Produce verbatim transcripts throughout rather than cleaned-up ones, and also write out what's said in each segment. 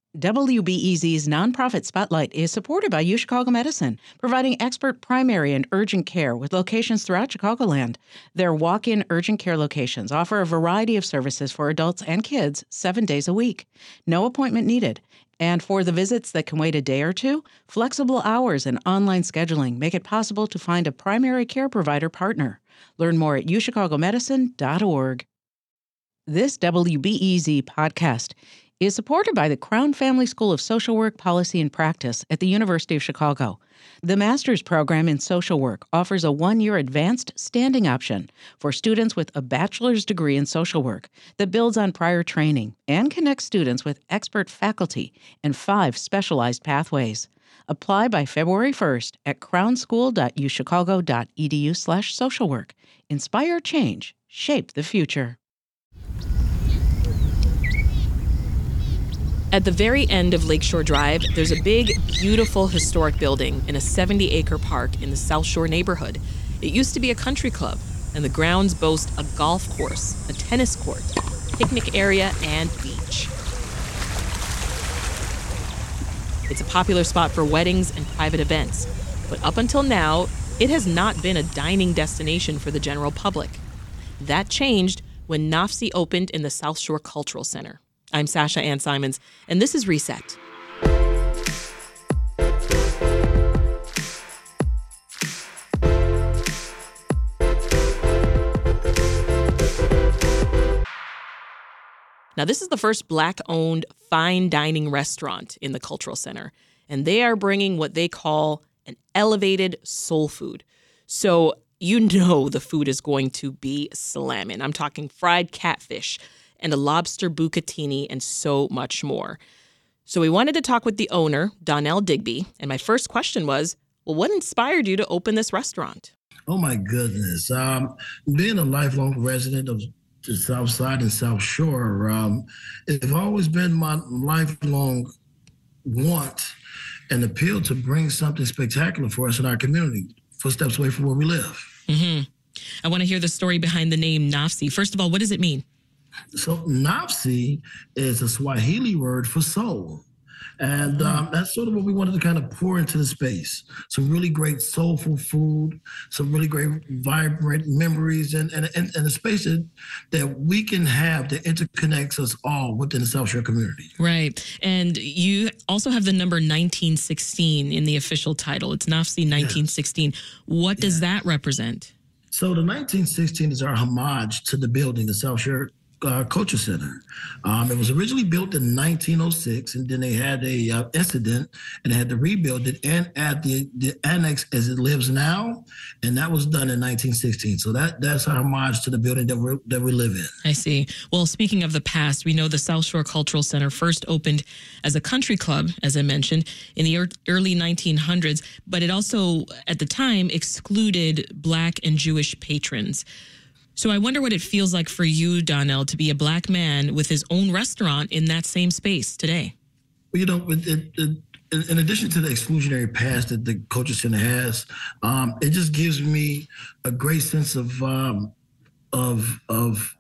W B E Z's nonprofit Spotlight is supported by UChicago Medicine, providing expert primary and urgent care with locations throughout Chicagoland. Their walk-in urgent care locations offer a variety of services for adults and kids seven days a week. No appointment needed. And for the visits that can wait a day or two, flexible hours and online scheduling make it possible to find a primary care provider partner. Learn more at u chicago medicine dot org. This W B E Z podcast is supported by the Crown Family School of Social Work, Policy, and Practice at the University of Chicago. The master's program in social work offers a one-year advanced standing option for students with a bachelor's degree in social work that builds on prior training and connects students with expert faculty and five specialized pathways. Apply by February first at crownschool dot u chicago dot e d u slash social work. Inspire change. Shape the future. At the very end of Lakeshore Drive, there's a big, beautiful historic building in a seventy-acre park in the South Shore neighborhood. It used to be a country club, and the grounds boast a golf course, a tennis court, picnic area, and beach. It's a popular spot for weddings and private events, but up until now, it has not been a dining destination for the general public. That changed when Nafsi opened in the South Shore Cultural Center. I'm Sasha Ann Simons, and this is Reset. Now, this is the first Black-owned fine dining restaurant in the Cultural Center, and they are bringing what they call an elevated soul food. So you know the food is going to be slamming. I'm talking fried catfish and a lobster bucatini, and so much more. So we wanted to talk with the owner, Donnell Digby, and my first question was, well, what inspired you to open this restaurant? Oh, my goodness. Um, being a lifelong resident of the South Side and South Shore, um, it's always been my lifelong want and appeal to bring something spectacular for us in our community, footsteps away from where we live. Mm-hmm. I want to hear the story behind the name Nafsi. First of all, what does it mean? So Nafsi is a Swahili word for soul. And um, that's sort of what we wanted to kind of pour into the space. Some really great soulful food, some really great vibrant memories, and and, and, and a space that, that we can have that interconnects us all within the South Shore community. Right. And you also have the number nineteen sixteen in the official title. It's Nafsi nineteen sixteen. Yes. What does yeah. that represent? So the nineteen sixteen is our homage to the building, the South Shore Uh, Culture Center. Um, it was originally built in nineteen oh six, and then they had a uh, incident and they had to rebuild it and add the, the annex as it lives now, and that was done in nineteen sixteen. So that that's our homage to the building that we that we live in. I see. Well, speaking of the past, we know the South Shore Cultural Center first opened as a country club, as I mentioned, in the early nineteen hundreds, but it also, at the time, excluded Black and Jewish patrons. So I wonder what it feels like for you, Donnell, to be a Black man with his own restaurant in that same space today. Well, you know, it, it, it, in addition to the exclusionary past that the Culture Center has, um, it just gives me a great sense of, um, of, of,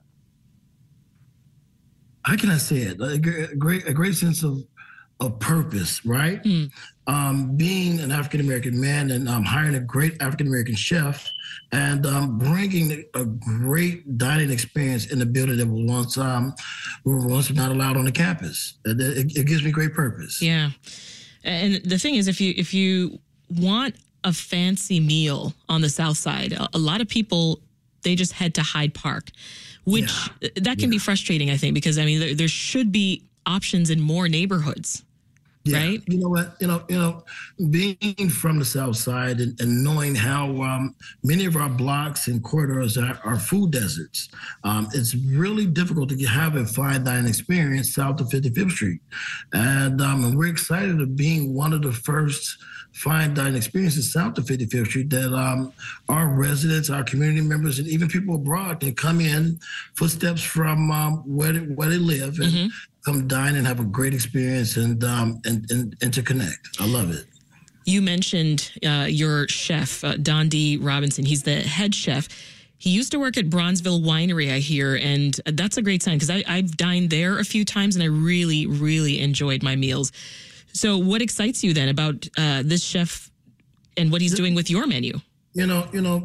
how can I say it? A great, a great sense of, of purpose, right? Mm. Um, being an African-American man and um, hiring a great African-American chef and um, bringing a great dining experience in the building that was once, um, we were once not allowed on the campus. It, it, it gives me great purpose. Yeah. And the thing is, if you if you want a fancy meal on the South Side, a, a lot of people, they just head to Hyde Park, which yeah. that can yeah. be frustrating, I think, because, I mean, there, there should be options in more neighborhoods. Yeah. Right. You know what? You know, you know, being from the South Side and, and knowing how um, many of our blocks and corridors are, are food deserts, um, it's really difficult to have a fine dining experience south of fifty-fifth Street. And, um, and we're excited of being one of the first fine dining experiences south of fifty-fifth Street that um, our residents, our community members, and even people abroad can come in footsteps from um, where, they, where they live and mm-hmm. come dine and have a great experience and um and, and, and to connect. I love it. You mentioned uh, your chef, uh, Don D. Robinson. He's the head chef. He used to work at Bronzeville Winery, I hear, and that's a great sign because I've dined there a few times and I really, really enjoyed my meals. So what excites you then about uh, this chef and what he's doing with your menu? You know, you know,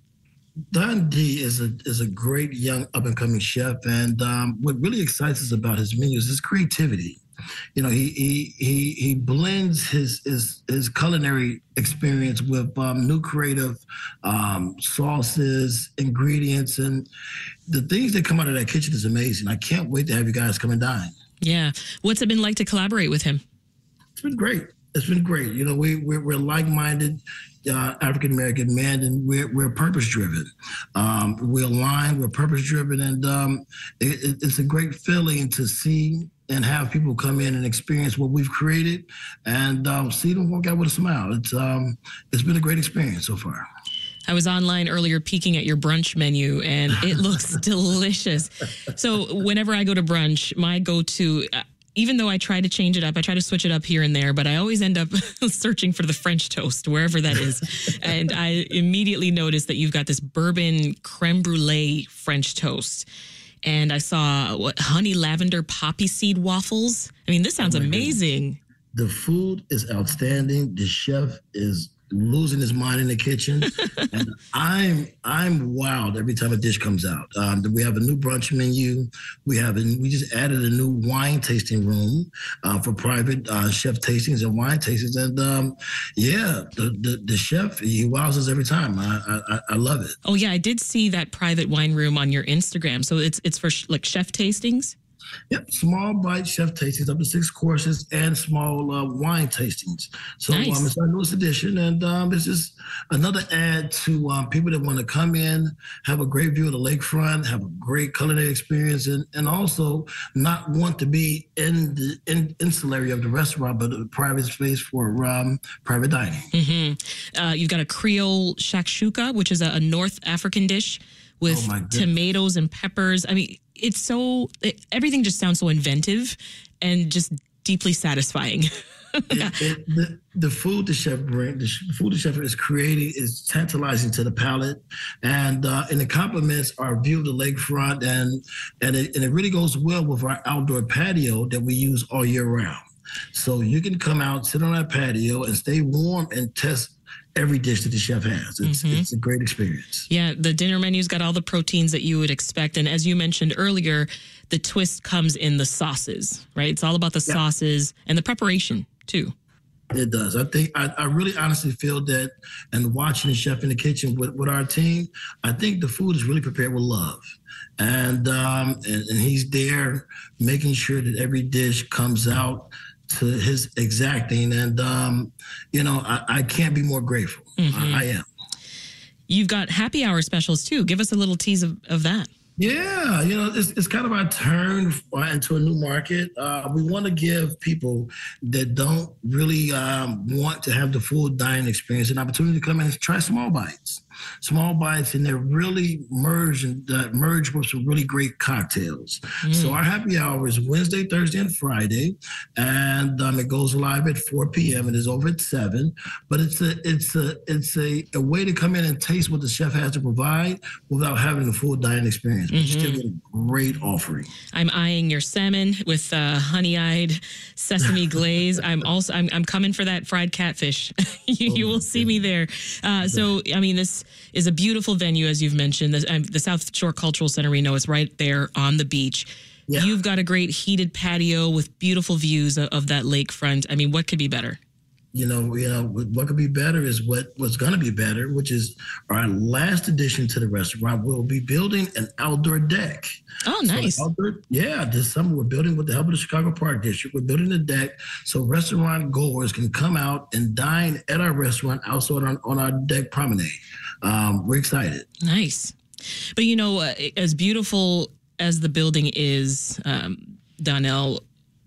Don D is a is a great young up and coming chef, and um, what really excites us about his menu is his creativity. You know, he he he he blends his his his culinary experience with um, new creative um, sauces, ingredients, and the things that come out of that kitchen is amazing. I can't wait to have you guys come and dine. Yeah, what's it been like to collaborate with him? It's been great. It's been great. You know, we we're, we're like-minded uh, African American men, and we're we're purpose-driven. Um, we're aligned. We're purpose-driven, and um, it, it's a great feeling to see and have people come in and experience what we've created, and um, see them walk out with a smile. It's um, it's been a great experience so far. I was online earlier peeking at your brunch menu, and it looks delicious. So whenever I go to brunch, my go-to, uh, even though I try to change it up, I try to switch it up here and there, but I always end up searching for the French toast, wherever that is. And I immediately noticed that you've got this bourbon creme brulee French toast. And I saw what honey lavender poppy seed waffles. I mean, this sounds oh amazing. Goodness. The food is outstanding. The chef is losing his mind in the kitchen, and I'm I'm wowed every time a dish comes out. Um, we have a new brunch menu. We have a, we just added a new wine tasting room uh, for private uh, chef tastings and wine tastings. And um, yeah, the, the the chef, he wows us every time. I, I I love it. Oh yeah, I did see that private wine room on your Instagram. So it's it's for sh- like chef tastings. Yep, small bite chef tastings up to six courses and small uh, wine tastings. So nice. um, it's our newest edition, and um, it's just another add to um, people that want to come in, have a great view of the lakefront, have a great culinary experience, and, and also not want to be in the in, insular of the restaurant, but a private space for um, private dining. Mm-hmm. Uh, you've got a Creole shakshuka, which is a, a North African dish with oh tomatoes and peppers. I mean, it's so, it, everything just sounds so inventive and just deeply satisfying. it, it, the, the food the chef bring, the food the chef is creating is tantalizing to the palate, and uh, and it complements our view of the lakefront, and and it, and it really goes well with our outdoor patio that we use all year round. So you can come out, sit on our patio, and stay warm and test every dish that the chef has. It's, mm-hmm. it's a great experience. Yeah, the dinner menu's got all the proteins that you would expect. And as you mentioned earlier, the twist comes in the sauces, right? It's all about the yeah. sauces and the preparation, too. It does. I think, I, I really honestly feel that, and watching the chef in the kitchen with, with our team, I think the food is really prepared with love. And, um, and, and he's there making sure that every dish comes out to his exacting, and um, you know, I, I can't be more grateful. Mm-hmm. I, I am. You've got happy hour specials too. Give us a little tease of, of that. Yeah, you know, it's, it's kind of our turn into a new market. Uh, we want to give people that don't really um, want to have the full dining experience an opportunity to come in and try small bites. Small bites, and they're really merged and uh, merged with some really great cocktails. Mm. So our happy hour is Wednesday, Thursday, and Friday, and um, it goes live at four p.m. and is over at seven. But it's a it's a it's a, a way to come in and taste what the chef has to provide without having the full dining experience. But mm-hmm. you still get a great offering. I'm eyeing your salmon with uh, honey-eyed sesame glaze. I'm also I'm I'm coming for that fried catfish. you, oh, you will see me there. Uh, so I mean this is a beautiful venue, as you've mentioned. The, um, the South Shore Cultural Center, we know, is right there on the beach. Yeah. You've got a great heated patio with beautiful views of, of that lakefront. I mean, what could be better? You know, you know, what could be better is what what's going to be better, which is our last addition to the restaurant. We'll be building an outdoor deck. Oh, nice. So outdoor, yeah, this summer we're building with the help of the Chicago Park District. We're building a deck so restaurant goers can come out and dine at our restaurant outside on, on our deck promenade. Um, we're excited. Nice. But, you know, uh, as beautiful as the building is, um, Donnell,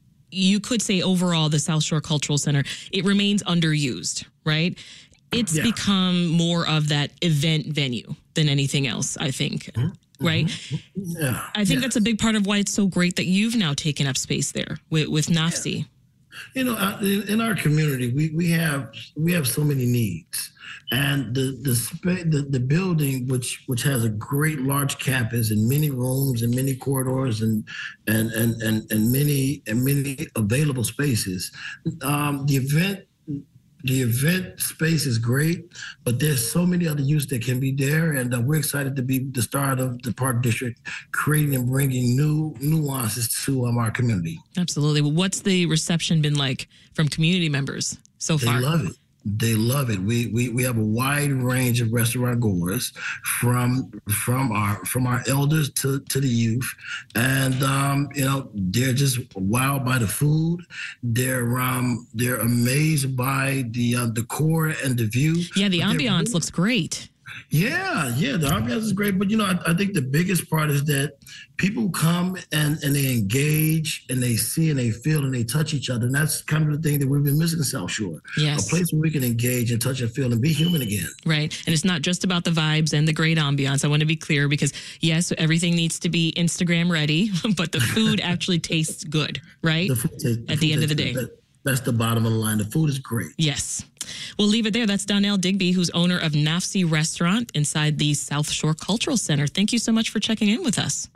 you could say overall the South Shore Cultural Center, it remains underused, right? It's yeah. become more of that event venue than anything else, I think, mm-hmm. right? Yeah. I think yeah. that's a big part of why it's so great that you've now taken up space there with, with N A F C. Yeah. You know, uh, in, in our community, we, we have we have so many needs, and the the, spa- the the building, which which has a great large campus and many rooms and many corridors and and and and, and many and many available spaces. Um, the event. The event space is great, but there's so many other uses that can be there, and uh, we're excited to be the start of the Park District, creating and bringing new nuances to um, our community. Absolutely. Well, what's the reception been like from community members so far? They love it. They love it. We we we have a wide range of restaurant goers, from from our from our elders to, to the youth, and um, you know they're just wowed by the food. They're um they're amazed by the uh, decor and the view. Yeah, the But they're ambiance really- looks great. Yeah, yeah, the ambiance is great, but you know, I, I think the biggest part is that people come and, and they engage and they see and they feel and they touch each other, and that's kind of the thing that we've been missing in South Shore. Yes. A place where we can engage and touch and feel and be human again. Right. And it's not just about the vibes and the great ambiance. I want to be clear because, yes, everything needs to be Instagram ready, but the food actually tastes good, right? The food tastes- the At food the end of the tastes day. good. That- That's the bottom of the line. The food is great. Yes. We'll leave it there. That's Donnell Digby, who's owner of Nafsi Restaurant inside the South Shore Cultural Center. Thank you so much for checking in with us.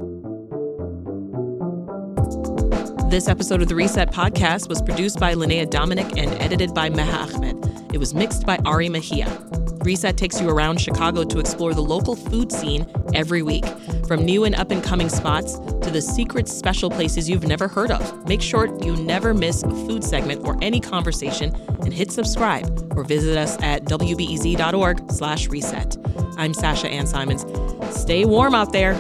This episode of the Reset Podcast was produced by Linnea Dominic and edited by Meha Ahmed. It was mixed by Ari Mejia. Reset takes you around Chicago to explore the local food scene every week, from new and up-and-coming spots to the secret special places you've never heard of. Make sure you never miss a food segment or any conversation, and hit subscribe or visit us at w b e z dot org slash reset. I'm Sasha Ann Simons. Stay warm out there.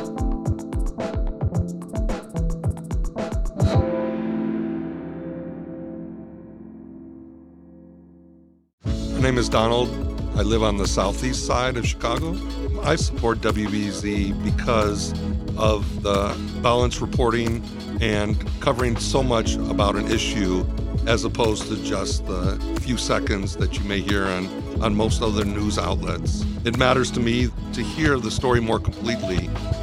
My name is Donald. I live on the southeast side of Chicago. I support W B E Z because of the balanced reporting and covering so much about an issue as opposed to just the few seconds that you may hear on, on most other news outlets. It matters to me to hear the story more completely